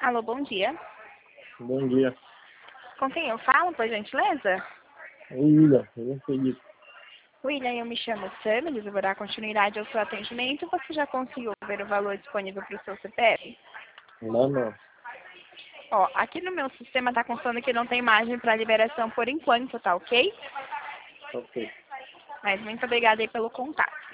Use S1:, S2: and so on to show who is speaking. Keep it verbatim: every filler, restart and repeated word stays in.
S1: Alô, bom dia.
S2: Bom dia.
S1: Com quem eu falo, por gentileza?
S2: Oi, William, eu não acredito.
S1: William, eu me chamo Sammy, eu vou dar continuidade ao seu atendimento. Você já conseguiu ver o valor disponível para o seu C P F?
S2: Não, não.
S1: Ó, aqui no meu sistema está constando que não tem margem para liberação por enquanto, tá ok?
S2: Ok.
S1: Mas muito obrigada aí pelo contato.